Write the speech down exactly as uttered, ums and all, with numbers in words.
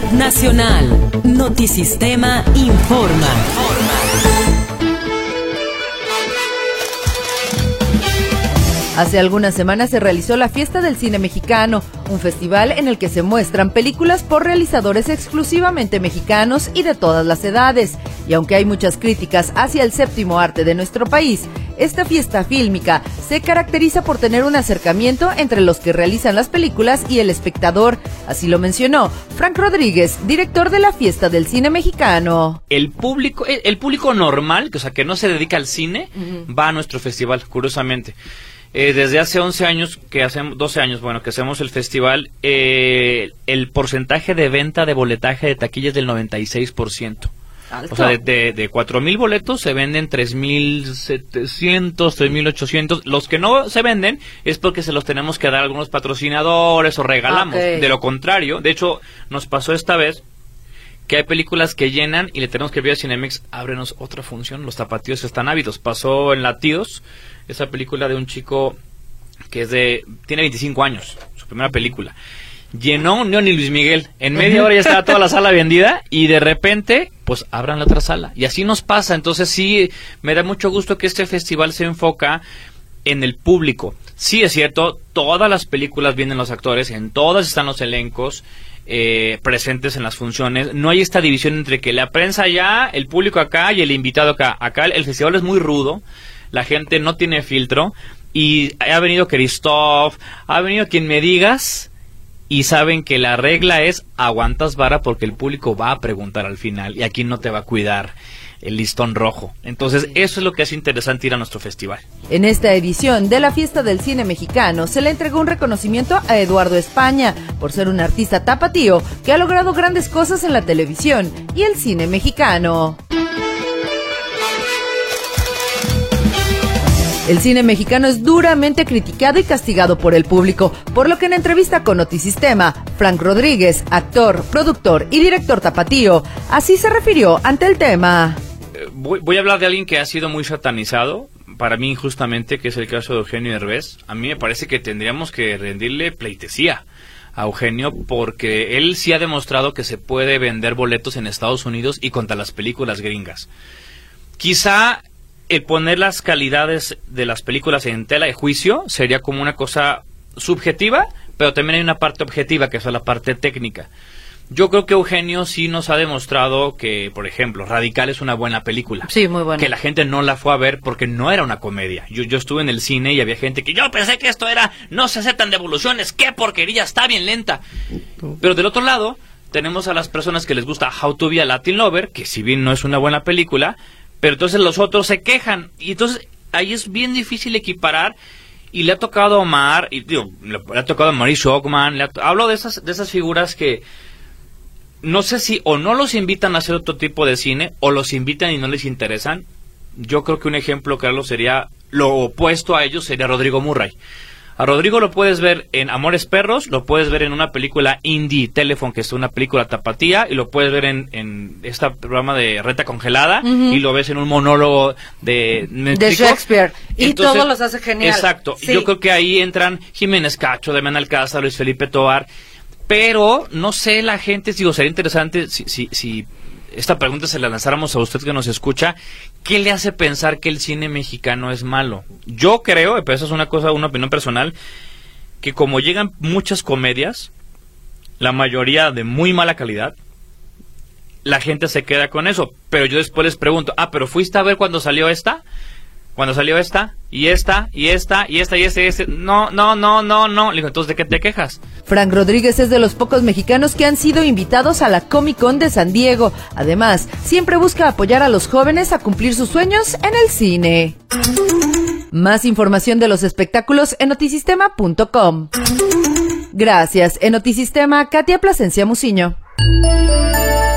Nacional. Notisistema informa. Hace algunas semanas se realizó la Fiesta del Cine Mexicano, un festival en el que se muestran películas por realizadores exclusivamente mexicanos y de todas las edades. Y aunque hay muchas críticas hacia el séptimo arte de nuestro país, esta fiesta fílmica se caracteriza por tener un acercamiento entre los que realizan las películas y el espectador. Así lo mencionó Frank Rodríguez, director de la Fiesta del Cine Mexicano. El público, el, el público normal, o sea, que no se dedica al cine, uh-huh. va a nuestro festival, curiosamente. Eh, desde hace once años, que hacemos, doce años, bueno, que hacemos el festival, eh, el porcentaje de venta de boletaje de taquilla es del noventa y seis por ciento. Alto. O sea, de, de, de cuatro mil boletos se venden tres mil setecientos, tres mil ochocientos. Los que no se venden es porque se los tenemos que dar a algunos patrocinadores o regalamos. Okay. De lo contrario, de hecho, nos pasó esta vez que hay películas que llenan y le tenemos que pedir a Cinemex, ábrenos otra función, los tapatíos están ávidos. Pasó en Latidos, esa película de un chico que es de tiene veinticinco años, su primera película. Llenó no ni Luis Miguel, en media hora ya estaba toda la sala vendida y de repente, pues abran la otra sala. Y así nos pasa, entonces sí, me da mucho gusto que este festival se enfoca en el público. Sí, es cierto, todas las películas vienen los actores, en todas están los elencos, Eh, presentes en las funciones. No hay esta división entre que la prensa allá, el público acá y el invitado acá. Acá el, el festival es muy rudo, la gente no tiene filtro y ha venido Christoph, ha venido quien me digas y saben que la regla es aguantas vara porque el público va a preguntar al final y aquí no te va a cuidar el listón rojo. Entonces eso es lo que hace interesante ir a nuestro festival. En esta edición de la Fiesta del Cine Mexicano se le entregó un reconocimiento a Eduardo España por ser un artista tapatío que ha logrado grandes cosas en la televisión y el cine mexicano. El cine mexicano es duramente criticado y castigado por el público, por lo que en entrevista con Notisistema, Frank Rodríguez, actor, productor y director tapatío, así se refirió ante el tema. Voy, voy a hablar de alguien que ha sido muy satanizado, para mí injustamente, que es el caso de Eugenio Derbez. A mí me parece que tendríamos que rendirle pleitesía a Eugenio porque él sí ha demostrado que se puede vender boletos en Estados Unidos y contra las películas gringas. Quizá el poner las calidades de las películas en tela de juicio sería como una cosa subjetiva, pero también hay una parte objetiva, que es la parte técnica. Yo creo que Eugenio sí nos ha demostrado que, por ejemplo, Radical es una buena película. Sí, muy buena. Que la gente no la fue a ver porque no era una comedia. Yo, yo estuve en el cine y había gente que yo pensé que esto era, no se aceptan devoluciones, qué porquería, está bien lenta. Pero del otro lado, tenemos a las personas que les gusta How to Be a Latin Lover, que si bien no es una buena película, pero entonces los otros se quejan. Y entonces ahí es bien difícil equiparar. Y le ha tocado a Omar, y digo, le, le ha tocado a Maurice Ockman, le ha, hablo de esas, de esas figuras que no sé si o no los invitan a hacer otro tipo de cine, o los invitan y no les interesan. Yo creo que un ejemplo, Carlos, sería lo opuesto a ellos, sería Rodrigo Murray. A Rodrigo lo puedes ver en Amores Perros, lo puedes ver en una película indie, Telephone, que es una película tapatía, y lo puedes ver en, en este programa de Reta Congelada, uh-huh. y lo ves en un monólogo de... de Shakespeare, y entonces, todos los hace genial. Exacto, sí. Yo creo que ahí entran Jiménez Cacho, Damián Alcázar, Luis Felipe Tovar, pero no sé, la gente, digo, sería interesante si, si, si esta pregunta se la lanzáramos a usted que nos escucha, ¿qué le hace pensar que el cine mexicano es malo? Yo creo, pero eso es una cosa, una opinión personal, que como llegan muchas comedias, la mayoría de muy mala calidad, la gente se queda con eso. Pero yo después les pregunto, ah, ¿pero fuiste a ver cuando salió esta? Cuando salió esta, y esta, y esta, y esta, y este, y este. No, no, no, no, no. Le digo, entonces, ¿de qué te quejas? Frank Rodríguez es de los pocos mexicanos que han sido invitados a la Comic Con de San Diego. Además, siempre busca apoyar a los jóvenes a cumplir sus sueños en el cine. Más información de los espectáculos en notisistema punto com. Gracias. En Notisistema, Katia Plasencia Muciño.